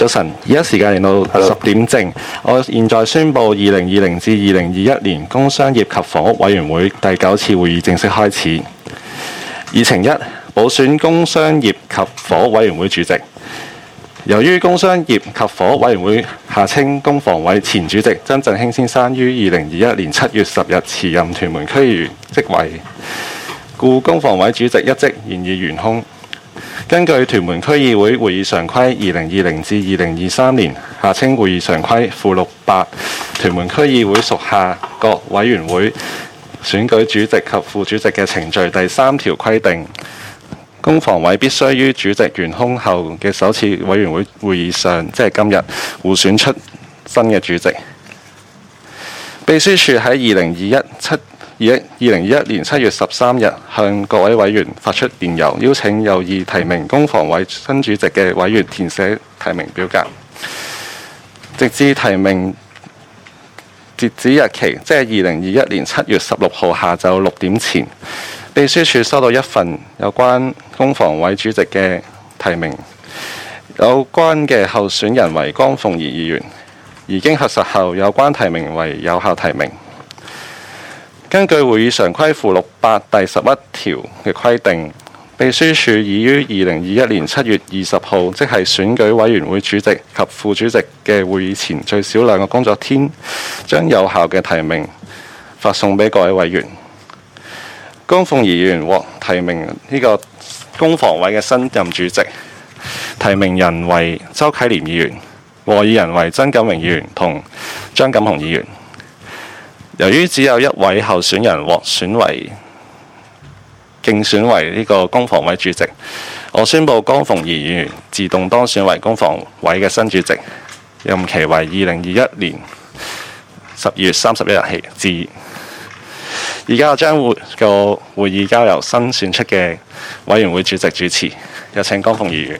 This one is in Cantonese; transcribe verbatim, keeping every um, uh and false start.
早晨，而家時間嚟到十點正，我現在宣布二零二零至二零二一年工商業及房屋委員會第九次會議正式開始。議程一：補選工商業及房屋委員會主席。由於工商業及房屋委員會下稱工房委前主席曾振興先生於二零二一年七月十日辭任屯門區議員職位，故工房委主席一職現已懸空。根據屯門區議會會議常規二零二零至二零二三年下稱會議常規附錄八，屯門區議會屬下各委員會選舉主席及副主席嘅程序第三條規定，工房委必須於主席懸空後嘅首次委員會會議上，即係今日，互選出新嘅主席。秘書處喺二零二一七二零二一年七月十三日向各位委員發出電郵，邀請有意提名工房委新主席嘅委員填寫提名表格。直至提名截止日期，即係二零二一年七月十六號下晝六點前，秘書處收到一份有關工房委主席嘅提名，有關嘅候選人為江鳳儀議員，而經核實後，有關提名為有效提名。根據會議常規附錄八第十一條嘅規定，秘書處已於二零二一年七月二十號，即係選舉委員會主席及副主席嘅會議前最少兩個工作天，將有效嘅提名發送俾各位委員。江鳳儀議員獲提名呢個工房委嘅新任主席，提名人為周啟廉議員，和議人為曾錦榮議員同張錦雄議員。由於只有一位候選人獲選為競選為呢個工房委主席，我宣布江鳳儀議員自動當選為工房委嘅新主席，任期為二零二一年十二月三十一日起至。而家我將會個會議交由新選出嘅委員會主席主持，有請江鳳儀議員。